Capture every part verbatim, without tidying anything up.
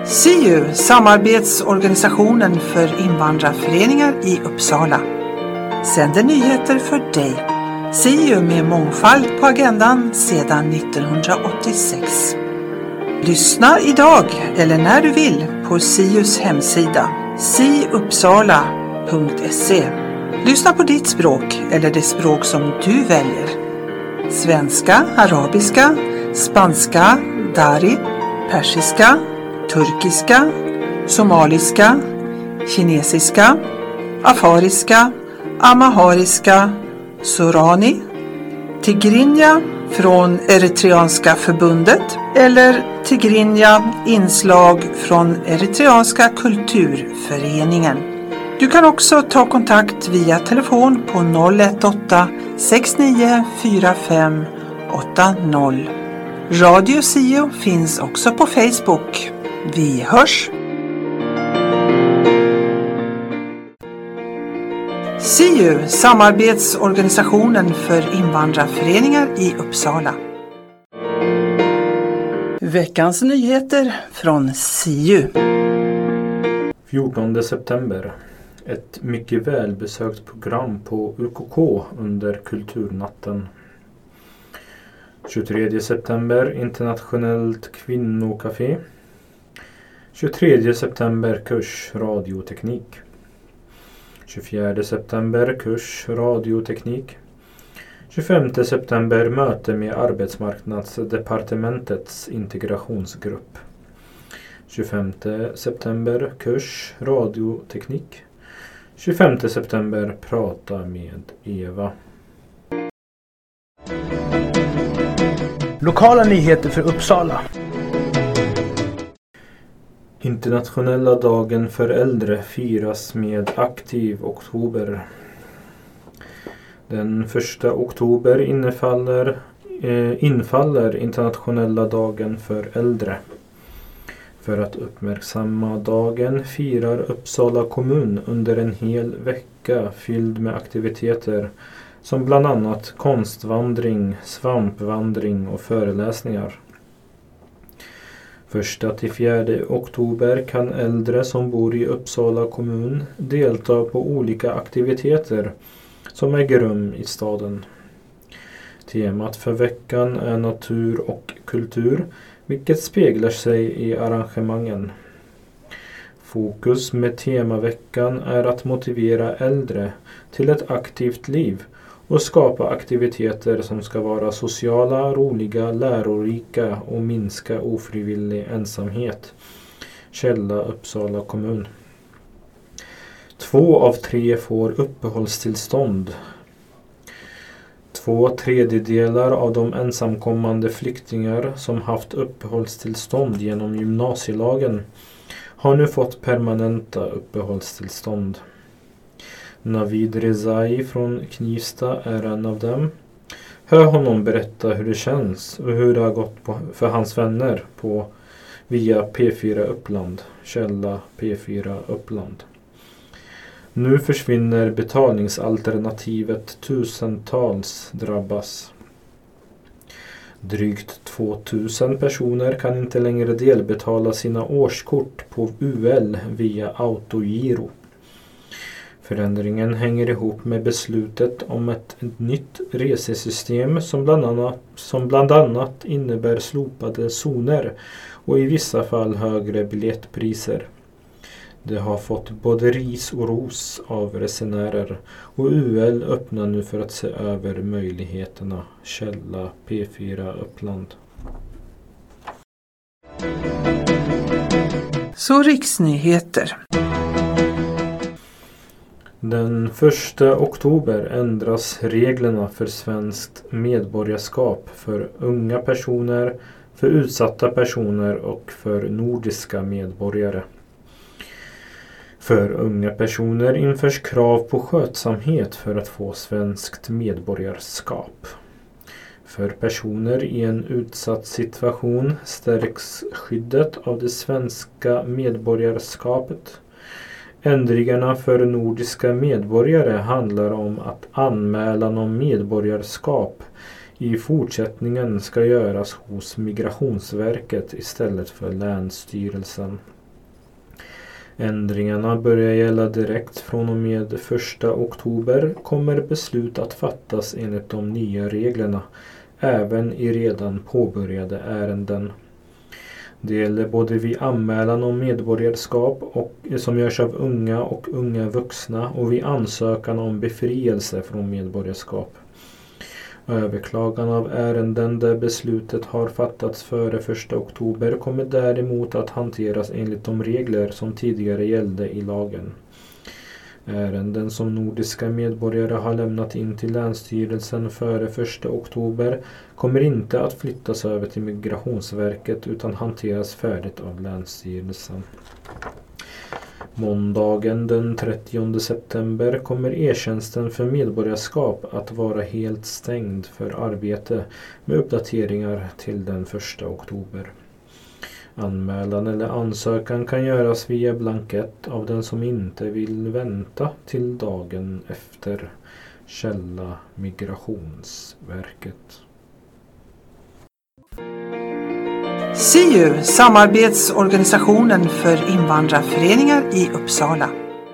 S I U, samarbetsorganisationen för invandrarföreningar i Uppsala, sänder nyheter för dig. S I U med mångfald på agendan sedan nittonhundraåttiosex. Lyssna idag eller när du vill på S I U:s hemsida siuppsala punkt se. Lyssna på ditt språk eller det språk som du väljer. Svenska, arabiska, spanska, dari, persiska, turkiska, somaliska, kinesiska, afariska, amahariska, sorani, tigrinja från Eritreanska förbundet eller tigrinja inslag från Eritreanska kulturföreningen. Du kan också ta kontakt via telefon på noll ett åtta sex nio fyra fem åtta noll. Radio S I U finns också på Facebook. Vi hörs! S I U, samarbetsorganisationen för invandrarföreningar i Uppsala. Veckans nyheter från S I U. fjortonde september. Ett mycket välbesökt program på U K K under kulturnatten. tjugotredje september, internationellt kvinnokafé. tjugotredje september, kurs radioteknik. tjugofjärde september, kurs radioteknik. tjugofemte september, möte med arbetsmarknadsdepartementets integrationsgrupp. tjugofemte september, kurs radioteknik. tjugofemte september, prata med Eva. Lokala nyheter för Uppsala. Internationella dagen för äldre firas med aktiv oktober. Den första oktober infaller, eh, infaller internationella dagen för äldre. För att uppmärksamma dagen firar Uppsala kommun under en hel vecka fylld med aktiviteter som bland annat konstvandring, svampvandring och föreläsningar. Första till fjärde oktober kan äldre som bor i Uppsala kommun delta på olika aktiviteter som äger rum i staden. Temat för veckan är natur och kultur, vilket speglar sig i arrangemangen. Fokus med temaveckan är att motivera äldre till ett aktivt liv och skapa aktiviteter som ska vara sociala, roliga, lärorika och minska ofrivillig ensamhet. Källa Uppsala kommun. Två av tre får uppehållstillstånd. Två tredjedelar av de ensamkommande flyktingar som haft uppehållstillstånd genom gymnasielagen har nu fått permanenta uppehållstillstånd. Navid Rezai från Knivsta är en av dem. Hör honom berätta hur det känns och hur det har gått på, för hans vänner på via P fyra Uppland. Källa P fyra Uppland. Nu försvinner betalningsalternativet, tusentals drabbas. Drygt tvåtusen personer kan inte längre delbetala sina årskort på U L via autogiro. Förändringen hänger ihop med beslutet om ett nytt resesystem som bland annat, som bland annat innebär slopade zoner och i vissa fall högre biljettpriser. Det har fått både ris och ros av resenärer och U L öppnar nu för att se över möjligheterna. Källa P fyra Uppland. Så riksnyheter. Den första oktober ändras reglerna för svenskt medborgarskap för unga personer, för utsatta personer och för nordiska medborgare. För unga personer införs krav på skötsamhet för att få svenskt medborgarskap. För personer i en utsatt situation stärks skyddet av det svenska medborgarskapet. Ändringarna för nordiska medborgare handlar om att anmälan om medborgarskap i fortsättningen ska göras hos Migrationsverket istället för Länsstyrelsen. Ändringarna börjar gälla direkt från och med första oktober kommer beslut att fattas enligt de nya reglerna, även i redan påbörjade ärenden. Det gäller både vid anmälan om medborgarskap och, som görs av unga och unga vuxna och vid ansökan om befrielse från medborgarskap. Överklagan av ärenden där beslutet har fattats före första oktober kommer däremot att hanteras enligt de regler som tidigare gällde i lagen. Ärenden som nordiska medborgare har lämnat in till Länsstyrelsen före första oktober kommer inte att flyttas över till Migrationsverket utan hanteras färdigt av Länsstyrelsen. Måndagen den trettionde september kommer e-tjänsten för medborgarskap att vara helt stängd för arbete med uppdateringar till den första oktober. Anmälan eller ansökan kan göras via blankett av den som inte vill vänta till dagen efter. Källa Migrationsverket. S I U, samarbetsorganisationen för invandrarföreningar i Uppsala.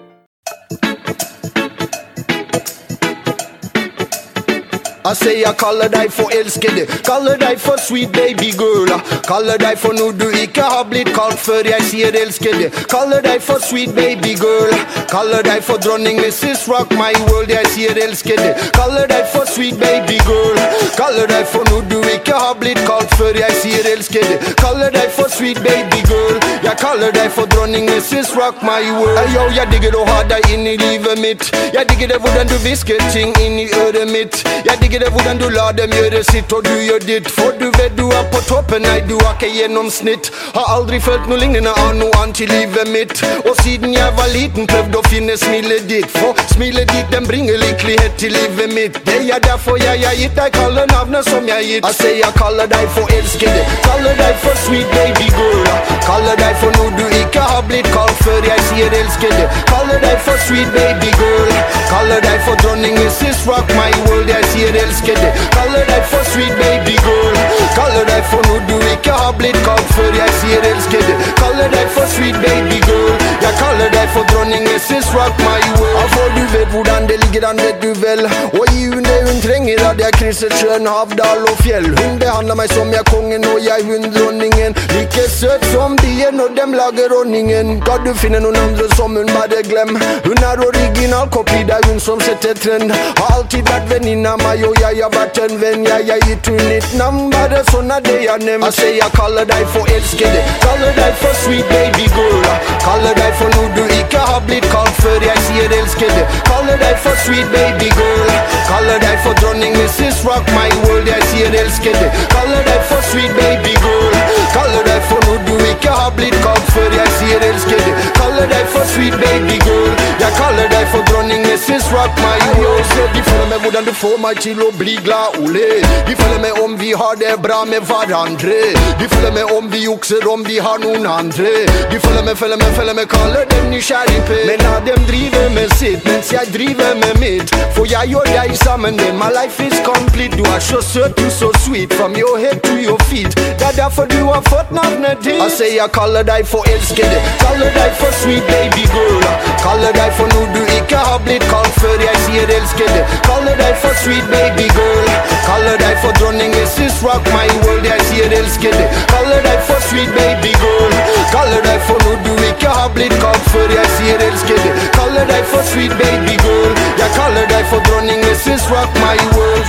I say I kaller dig for elskede, kaller dig for sweet baby girl. Kaller dig for noe du ikke har blitt kalt før jeg sier elskede. Kaller dig for sweet baby girl. Kaller dig for dronning missus Rock my world, jeg sier elskede. Kaller dig for sweet baby girl. Kaller dig for noe du ikke har blitt kalt før jeg sier elskede. Kaller dig for sweet baby girl. Jeg kaller dig for dronning missus Rock my world. Hey, yo, jeg digger å ha deg inn i livet mitt. Jeg digger det hvordan du visker ting inn i øret mitt. Jeg digger det hvordan du lar dem gjøre sitt og du gjør ditt. For du vet du er på toppen, nei du er ikke gjennomsnitt. Har aldri følt noe lignende av noe annet i livet mitt. Og siden jeg var liten prøvde å finne smilet ditt. For smilet ditt den bringer lykkelighet til livet mitt. Det er derfor jeg har gitt deg kalle navnet som jeg har gitt. Jeg sier jeg kaller deg for elskede, kaller deg for sweet baby girl. Kaller deg for noe du ikke har blitt kalt før jeg sier elskede. Kaller deg for sweet baby girl. Kaller deg for dronning missus Rock my world, jeg sier elskede. Kaller deg for sweet baby girl. Kaller deg for noe du ikke har blitt kalt før jeg sier elskede. Kaller deg for sweet baby girl. Jeg kaller deg for dronning missus Rock my world. Ja, for du vet hvordan det ligger an, vet du vel. Og i hun det hun trenger at jeg krysser sjøen, hav, dal og fjell. Hun behandler meg som jeg er kongen og jeg hun dronningen. Like søt som de er når dem lager ordningen. Kan du finne noen andre som hun bare glem. Hun er original kopi, det er hun som setter trend. Har alltid vært venninne av meg og jeg har vært en venn. Jeg har gitt hun litt navn, bare sånn er det jeg nevnt. Jeg sier jeg kaller deg for elskede, kaller deg for sweet baby girl. Kaller deg for noe du ikke har blitt kalt før jeg sier elskede. Kaller deg for sweet baby girl. Kaller deg for dronning missus Rock my world, jeg sier elskede. Kaller deg for sweet baby girl. Kaller deg for noe du ikke har blitt kalt før jeg sier elskede. Kaller deg for sweet baby girl. Jeg kaller deg for dronning missus Rock my world. Så de følger med hvordan du får meg til å bli glad, ole. De følger med om vi har det bra med hverandre. De følger med om vi jukser, om vi har noen andre. De følger med, følger med, følger med, kaller dem nysgjerrig på. Men la dem drive med sitt, mens jeg driver med mitt. For jeg og deg sammen, then my life is complete. Du er så søt, du så sweet, from your head to your feet. Det er derfor du har fått navnet ditt. Jeg sier jeg kaller deg for elskede, kaller deg for sweet baby girl. Kaller deg for noe du ikke har blitt kalt før jeg sier elskede. Kaller deg for sweet baby girl. Kaller deg for dronning missus Rock my world, jeg sier elskede. Kaller deg for sweet baby girl. Kaller deg for noe du ikke har blitt kalt før jeg sier elskede. Kaller deg for sweet baby girl. Jeg kaller deg for dronning missus Rock my world.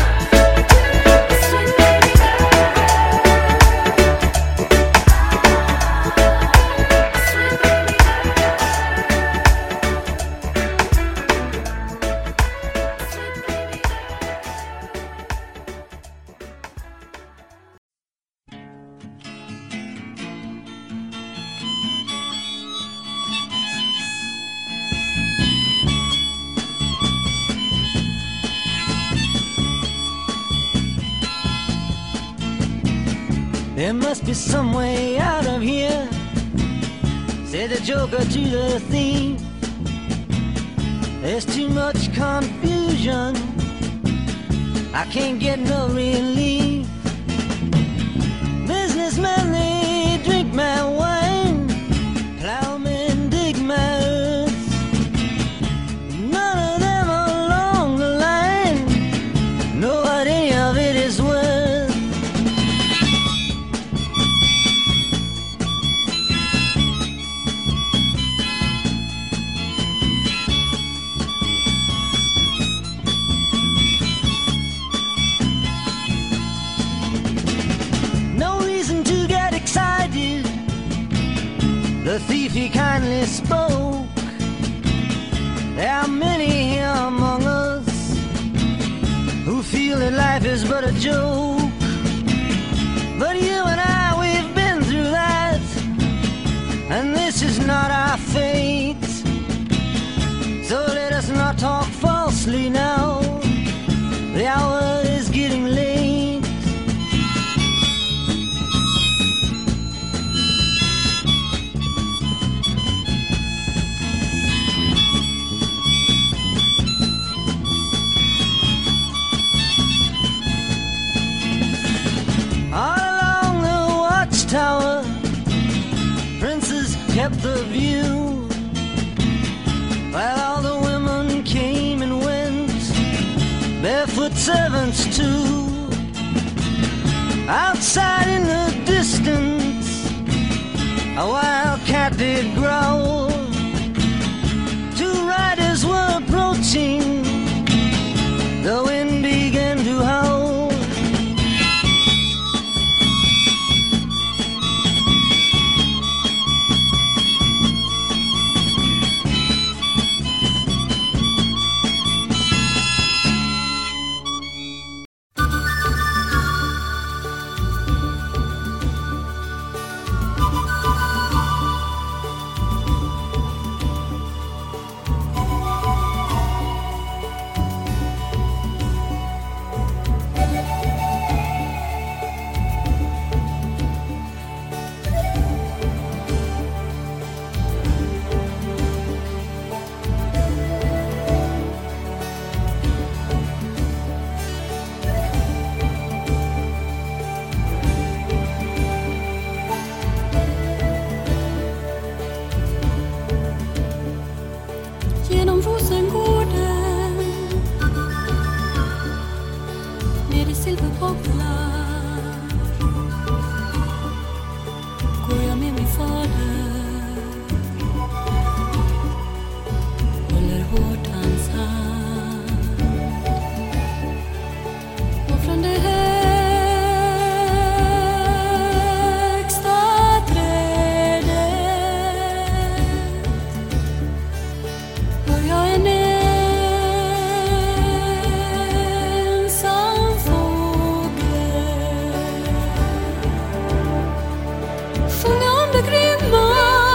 There must be some way out of here, said the joker to the thief. There's too much confusion, I can't get no relief. Businessmen, they drink my wine, plowmen dig what any of it is worth. No reason to get excited. The thief he kindly spoke. There are many here among us who feel that life is but a joke. But you and I, we've been through that, and this is not our fate. So let us not talk falsely now. The hour is getting late. Tower, princes kept the view, while all the women came and went, barefoot servants too. Outside in the distance, a wild cat did growl. Two riders were approaching, the wind began to howl. Genom Rosengården, ner i silverbocklar, går jag med min fader, håller hårt hans hand. Och från det högsta trädet hör jag en ensam fågel sjunga om det grymma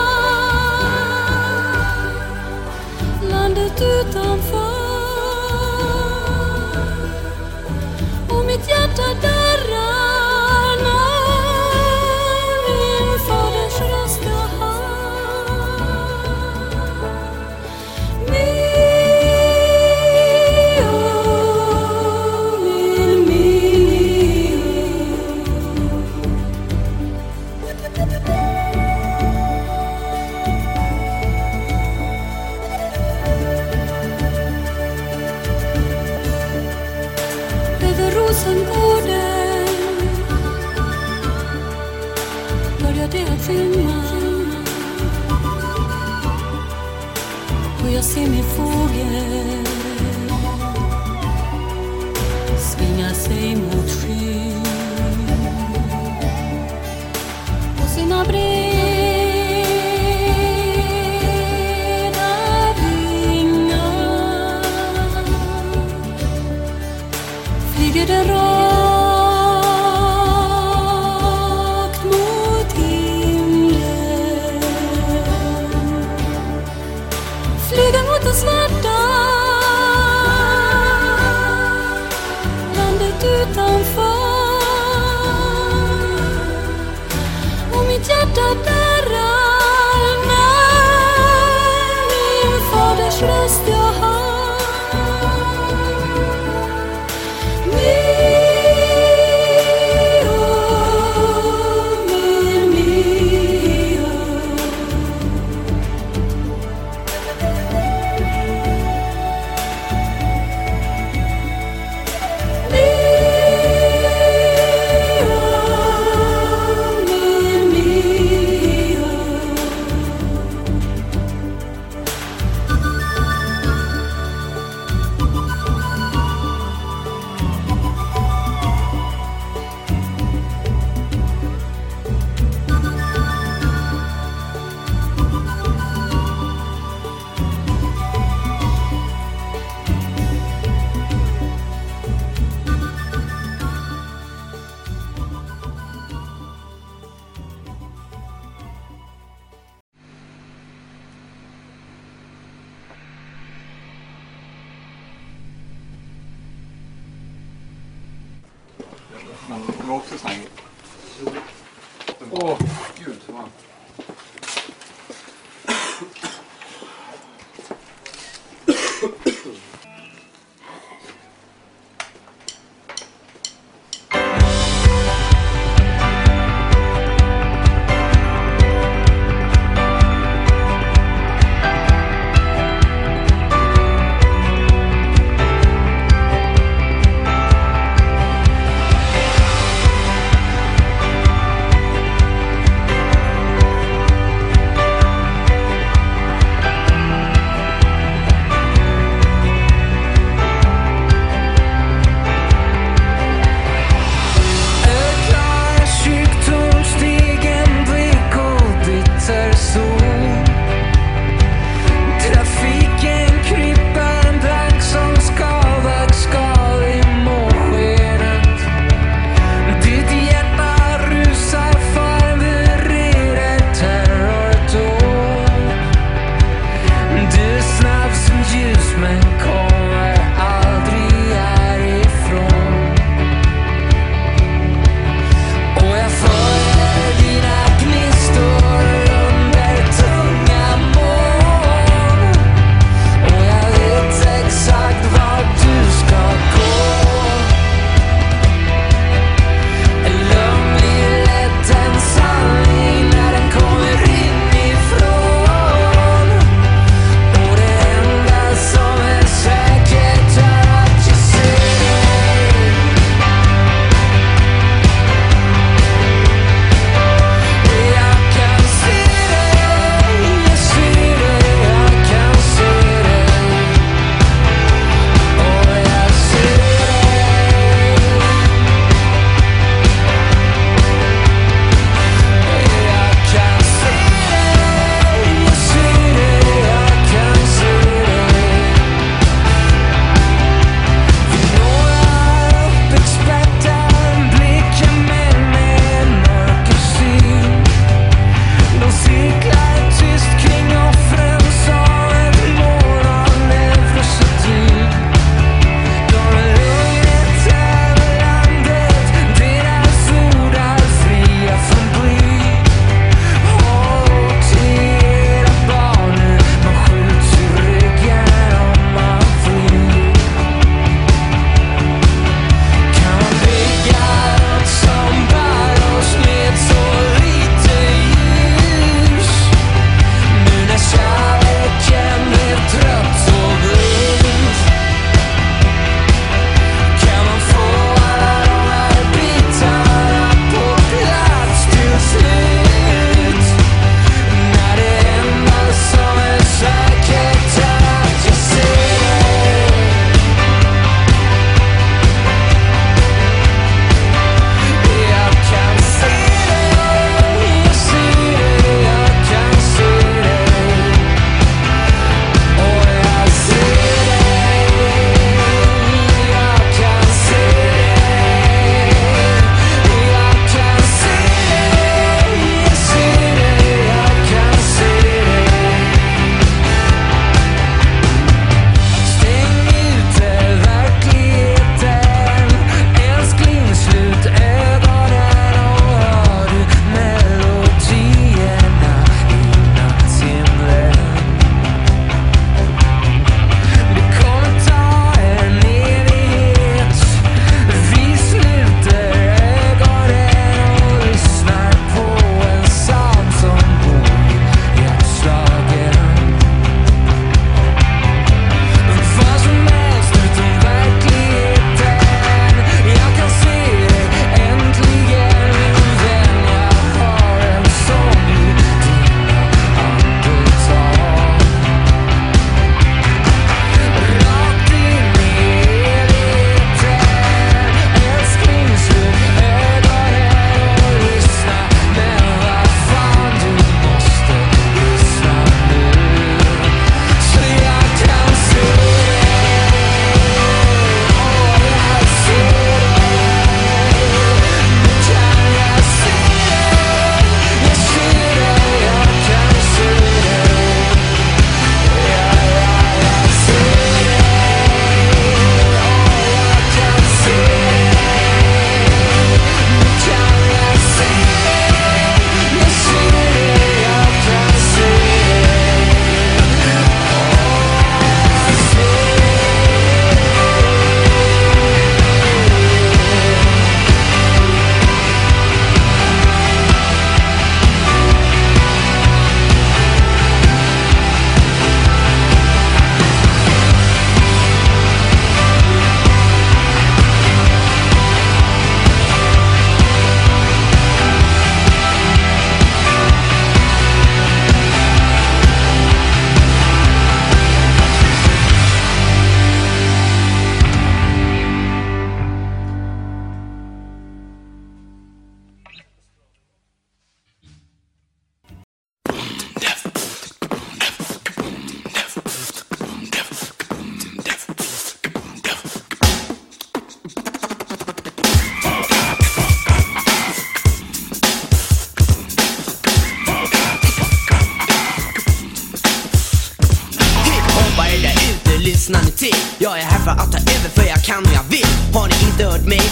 landet utanför, och mitt hjärta darrar när min faders röst jag hör. Mio, min Mio. Över Rosengården började det att skymma, och jag ser min fågel svinga sig mot skyn på sina breda vingar. Flyger den rakt mot himlen, flyger mot den svarta landet utanför, och mitt hjärta darrar när min faders röst jag hör. Mio, Det var också sån här. Åh, gud. Vad.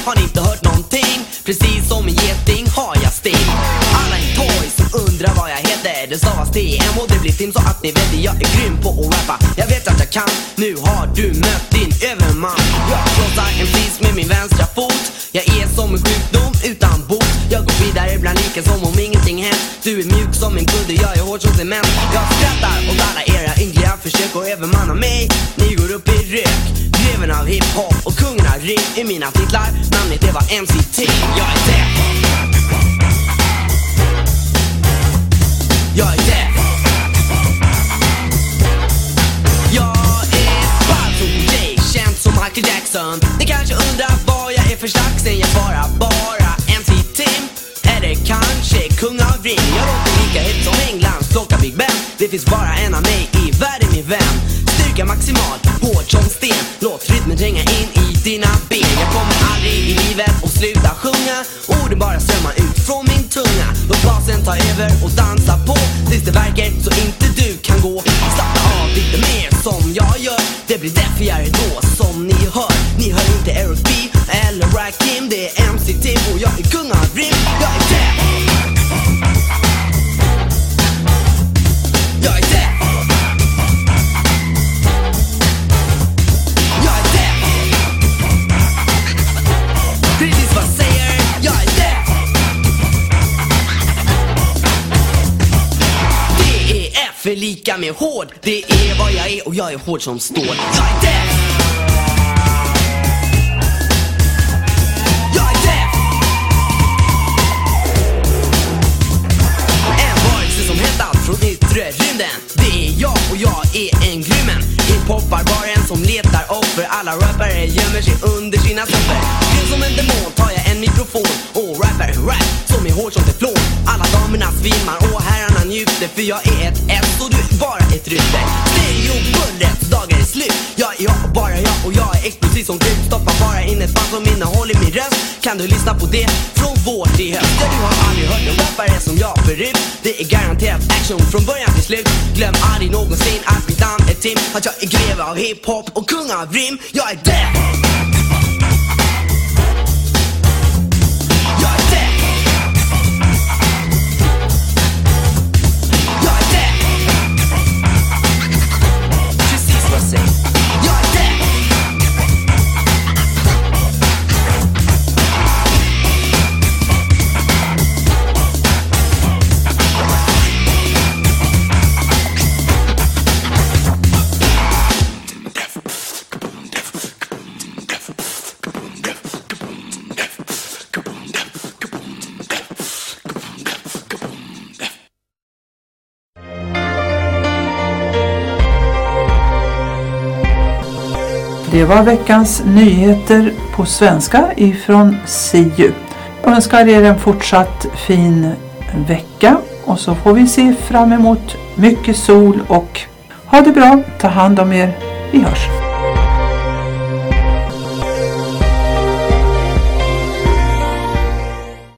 har ni inte hört någonting? Precis som en geting har jag sting. Alla är toys som undrar vad jag heter. Det stavas T M och det blir film så att ni vet det. Jag är grym på att rappa, jag vet att jag kan. Nu har du mött din överman. Jag krossar en flis med min vänstra fot. Jag är som en sjukdom utan bot. Jag går vidare bland lika som om ingenting hänt. Du är mjuk som en kudde, jag är hård som cement. Jag skrattar åt alla era ynglingar försöker övermanna mig. Ni går upp i rök, greven av hiphop och kungen av rim. I mina titlar, namnet det var M C T. Jag är deaf. Jag är deaf. Jag är Balto J, känd som Michael Jackson. Ni kanske undrar vad jag är för slags. Jag svarar bara M C Tim. Eller kanske kung av ring. Jag låter lika hett som Englands klocka Big Ben. Det finns bara en av mig i världen min vän. Styrka maximalt, hård som sten. Låt rytmen tränga in i dina ben. Jag kommer aldrig i livet och sluta sjunga. Orden bara strömmar ut från min tunga. Låt basen ta över och dansa på tills det verkar så inte du kan gå. Slappna av lite mer som jag gör. Det blir därför jag är då som ni hör. Ni hör inte Eric B eller Rakim. Det är M C Tim och jag är kung av rim. Jag är deaf. Jag är deaf. Jag är deaf. Precis vad jag säger, jag är deaf. D E F är lika med hård. Det är vad jag är och jag är hård som stål. Jag är deaf. Jag är deaf. En varelse som hämtat från yttre rymden. Det är jag och jag är en grymmen. Hiphop-barbaren som letar offer. Alla rappare gömmer sig under sina topper. Grym som en demon tar jag en mikrofon och rappar rap som är hård som teflon. Alla damerna svimmar och herrarna njuter. För jag är ett S och du är bara ett rykte. Stereobullets dagar är slut. Jag är jag och bara jag och jag är explosiv som krut. Stoppa bara in ett band som innehåller min röst. Kan du lyssna på det från vår till höst? Ja, du har aldrig hört en rappare som jag förut. Det är garanterat action från början till slut. Glöm aldrig någonsin att mitt namn är Tim. Att jag är greve av hiphop och kung av rim. Jag är deaf. Jag är deaf. Jag är deaf. Precis vad jag säger. Jag är deaf. Det var veckans nyheter på svenska ifrån S I U. Jag önskar er en fortsatt fin vecka och så får vi se fram emot mycket sol och ha det bra. Ta hand om er. Vi hörs.